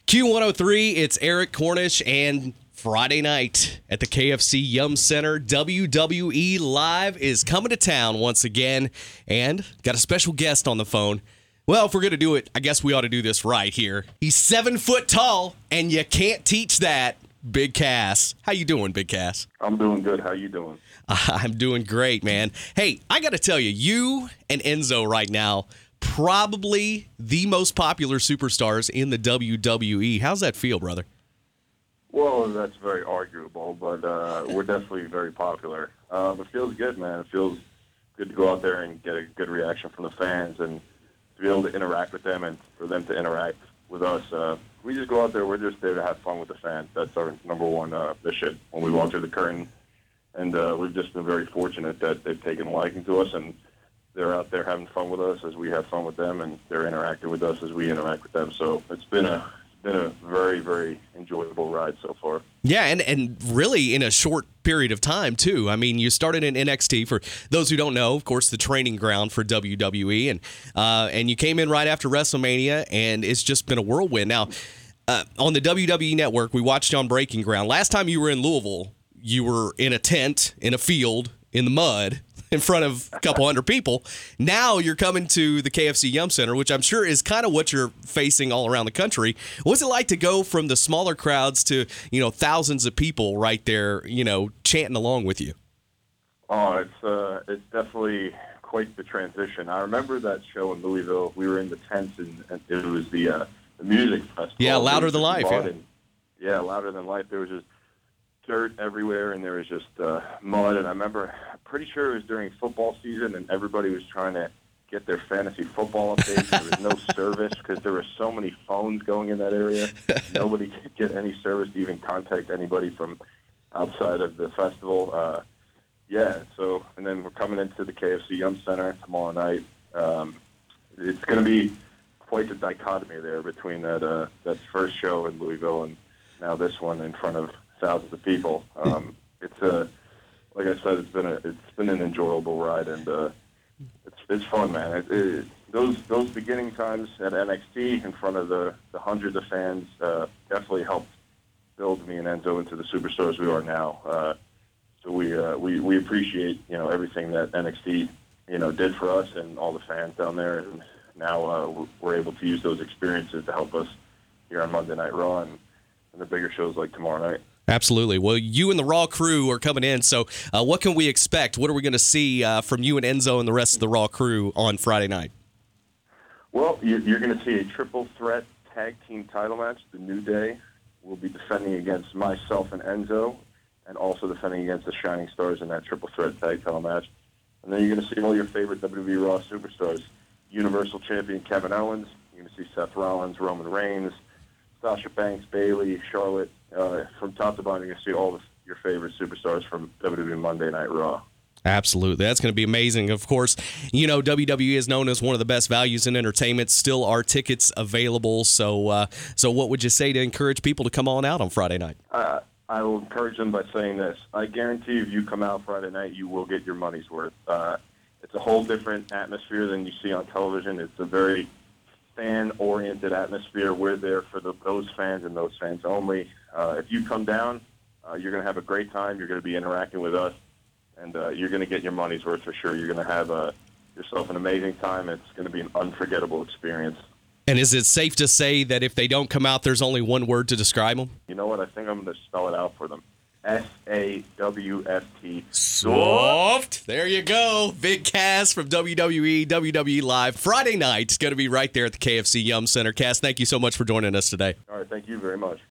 Q103, it's Eric Cornish, and Friday night at the KFC Yum Center, WWE Live is coming to town once again, and got a special guest on the phone. Well, if we're going to do it, I guess we ought to do this right here. He's 7 foot tall, and you can't teach that. Big Cass. How you doing, Big Cass? I'm doing good. How you doing? I'm doing great, man. Hey, I got to tell you, you and Enzo right now, probably the most popular superstars in the WWE. How's that feel, brother? Well, that's very arguable, but we're definitely very popular. It feels good, man. It feels good to go out there and get a good reaction from the fans and to be able to interact with them and for them to interact with us. We just go out there. We're just there to have fun with the fans. That's our number one mission when we walk through the curtain. And we've just been very fortunate that they've taken a liking to us, and they're out there having fun with us as we have fun with them, and they're interacting with us as we interact with them. So it's been a very, very enjoyable ride so far. Yeah, and really in a short period of time, too. I mean, you started in NXT. For those who don't know, of course, the training ground for WWE, and you came in right after WrestleMania, and it's just been a whirlwind. Now, on the WWE Network, we watched you on Breaking Ground. Last time you were in Louisville, you were in a tent, in a field, in the mud, in front of a couple hundred people. Now you're coming to the KFC Yum Center, which I'm sure is kind of what you're facing all around the country. What's it like to go from the smaller crowds to, thousands of people right there, chanting along with you? Oh, it's definitely quite the transition. I remember that show in Louisville. We were in the tents, and it was the music festival. Yeah, Louder Than Life. Yeah, Louder Than Life. There was just dirt everywhere, and there was just mud. And I'm pretty sure it was during football season, and everybody was trying to get their fantasy football updates. There was no service because there were so many phones going in that area. Nobody could get any service to even contact anybody from outside of the festival. And then we're coming into the KFC Yum Center tomorrow night. It's going to be quite the dichotomy there between that first show in Louisville and now this one in front of thousands of people. Like I said, it's been an enjoyable ride, and it's fun, man. Those beginning times at NXT in front of the hundreds of fans definitely helped build me and Enzo into the superstars we are now. So we appreciate everything that NXT did for us and all the fans down there, and now we're able to use those experiences to help us here on Monday Night Raw and the bigger shows like tomorrow night. Absolutely. Well, you and the Raw crew are coming in, so what can we expect? What are we going to see from you and Enzo and the rest of the Raw crew on Friday night? Well, you're going to see a triple threat tag team title match. The New Day will be defending against myself and Enzo, and also defending against the Shining Stars in that triple threat tag title match. And then you're going to see all your favorite WWE Raw superstars. Universal Champion Kevin Owens. You're going to see Seth Rollins, Roman Reigns, Sasha Banks, Bayley, Charlotte. From top to bottom, you're going to see all your favorite superstars from WWE Monday Night Raw. Absolutely. That's going to be amazing. Of course, WWE is known as one of the best values in entertainment. Still are tickets available. So what would you say to encourage people to come on out on Friday night? I will encourage them by saying this. I guarantee if you come out Friday night, you will get your money's worth. It's a whole different atmosphere than you see on television. It's a very fan-oriented atmosphere. We're there for those fans and those fans only. If you come down, you're going to have a great time. You're going to be interacting with us, and you're going to get your money's worth for sure. You're going to have yourself an amazing time. It's going to be an unforgettable experience. And is it safe to say that if they don't come out, there's only one word to describe them? You know what? I think I'm going to spell it out for them. SAWFT. Soft. There you go. Big Cass from WWE Live. Friday night is going to be right there at the KFC Yum Center. Cass, thank you so much for joining us today. All right. Thank you very much.